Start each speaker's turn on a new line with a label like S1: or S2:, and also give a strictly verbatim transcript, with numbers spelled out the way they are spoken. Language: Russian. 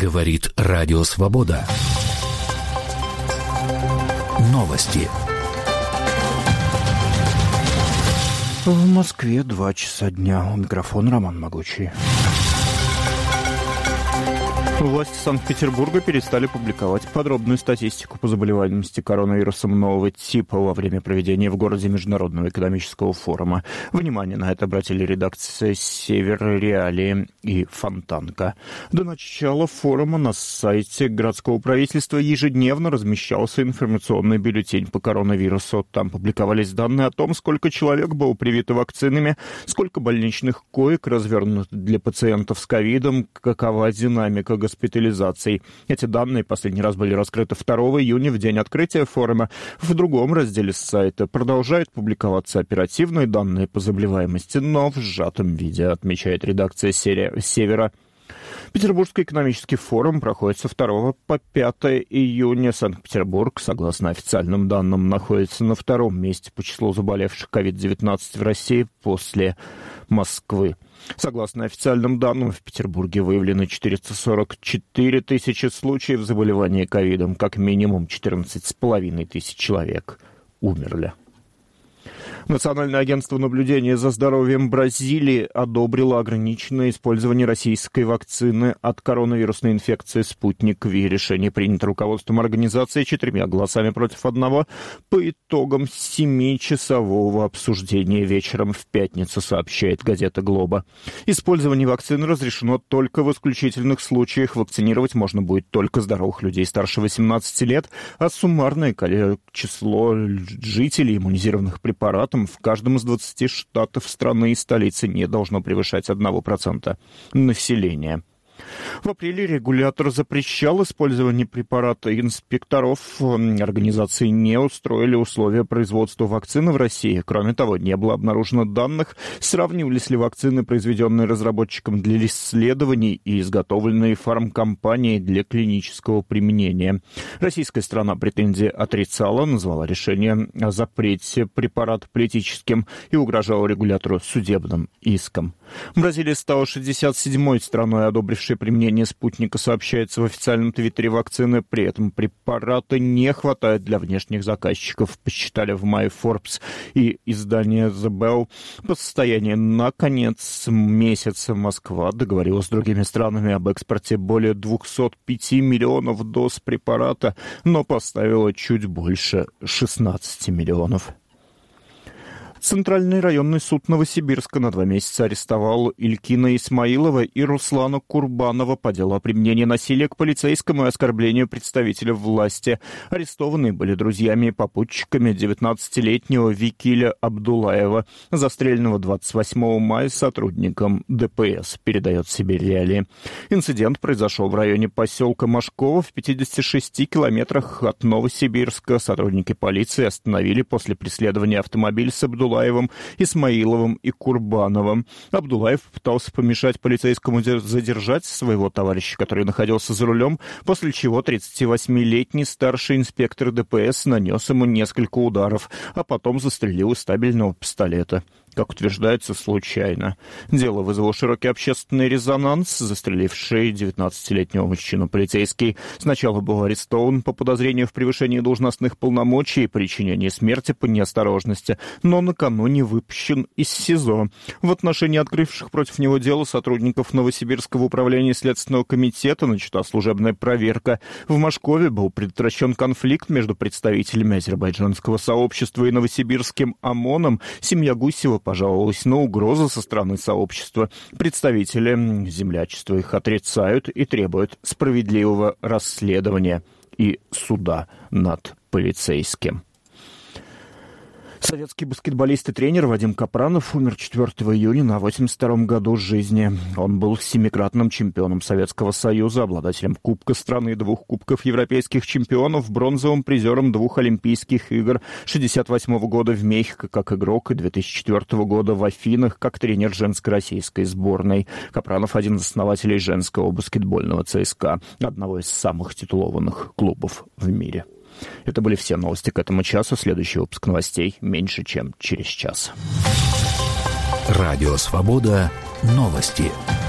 S1: Говорит Радио Свобода. Новости.
S2: В Москве два часа дня. У микрофона Роман Могучий. Власти Санкт-Петербурга перестали публиковать подробную статистику по заболеваемости коронавирусом нового типа во время проведения в городе Международного экономического форума. Внимание на это обратили редакции «Север», «Реалии» и «Фонтанка». До начала форума на сайте городского правительства ежедневно размещался информационный бюллетень по коронавирусу. Там публиковались данные о том, сколько человек было привито вакцинами, сколько больничных коек развернуто для пациентов с ковидом, какова динамика госпитализации. госпитализаций. Эти данные последний раз были раскрыты второго июня, в день открытия форума. В другом разделе сайта продолжают публиковаться оперативные данные по заболеваемости, но в сжатом виде, отмечает редакция «Севера». Петербургский экономический форум проходит со второго по пятое июня. Санкт-Петербург, согласно официальным данным, находится на втором месте по числу заболевших ковид девятнадцать в России после Москвы. Согласно официальным данным, в Петербурге выявлено четыреста сорок четыре тысячи случаев заболевания ковидом, как минимум четырнадцать с половиной тысяч человек умерли. Национальное агентство наблюдения за здоровьем Бразилии одобрило ограниченное использование российской вакцины от коронавирусной инфекции «Спутник Ви». Решение принято руководством организации четырьмя голосами против одного по итогам семичасового обсуждения вечером в пятницу, сообщает газета «Глоба». Использование вакцины разрешено только в исключительных случаях. Вакцинировать можно будет только здоровых людей старше восемнадцати лет, а суммарное число жителей иммунизированных препаратов в каждом из двадцати штатов страны и столицы не должно превышать одного процента населения. В апреле регулятор запрещал использование препарата. Инспекторов организации не устроили условия производства вакцины в России. Кроме того, не было обнаружено данных, сравнивались ли вакцины, произведенные разработчиком для исследований и изготовленные фармкомпанией для клинического применения. Российская сторона претензии отрицала, назвала решение о запрете препарата политическим и угрожала регулятору судебным иском. Бразилия стала шестьдесят седьмой страной, одобрившей применение спутника, сообщается в официальном твиттере вакцины. При этом препарата не хватает для внешних заказчиков, посчитали в мае Forbes и издание The Bell. По состоянию на конец месяца Москва договорилась с другими странами об экспорте более двухсот пяти миллионов доз препарата, но поставила чуть больше шестнадцати миллионов. Центральный районный суд Новосибирска на два месяца арестовал Илькина Исмаилова и Руслана Курбанова по делу о применении насилия к полицейскому и оскорблению представителя власти. Арестованные были друзьями и попутчиками девятнадцатилетнего Викиля Абдулаева, застреленного двадцать восьмого мая сотрудником ДПС, передает Сибирь Реалии. Инцидент произошел в районе поселка Машково в пятидесяти шести километрах от Новосибирска. Сотрудники полиции остановили после преследования автомобиль с Абдулаевым, Исмаиловым и Курбановым. Абдулаев пытался помешать полицейскому задержать своего товарища, который находился за рулем, после чего тридцативосьмилетний старший инспектор ДПС нанес ему несколько ударов, а потом застрелил из стабильного пистолета. Как утверждается, случайно. Дело вызвало широкий общественный резонанс. Застреливший девятнадцатилетнего мужчину полицейский сначала был арестован по подозрению в превышении должностных полномочий и причинении смерти по неосторожности, но накануне выпущен из СИЗО. В отношении открывших против него дело сотрудников Новосибирского управления Следственного комитета начата служебная проверка. В Машкове был предотвращен конфликт между представителями азербайджанского сообщества и новосибирским ОМОНом. Семья Гусева пожаловалась на угрозы со стороны сообщества. Представители землячества их отрицают и требуют справедливого расследования и суда над полицейским. Советский баскетболист и тренер Вадим Капранов умер четвёртого июня на восемьдесят втором году жизни. Он был семикратным чемпионом Советского Союза, обладателем Кубка страны, двух Кубков европейских чемпионов, бронзовым призером двух Олимпийских игр шестьдесят восьмого года в Мехико как игрок и две тысячи четвёртого года в Афинах как тренер женской российской сборной. Капранов один из основателей женского баскетбольного ЦСКА, одного из самых титулованных клубов в мире. Это были все новости к этому часу. Следующий выпуск новостей меньше, чем через час.
S1: Радио «Свобода». Новости.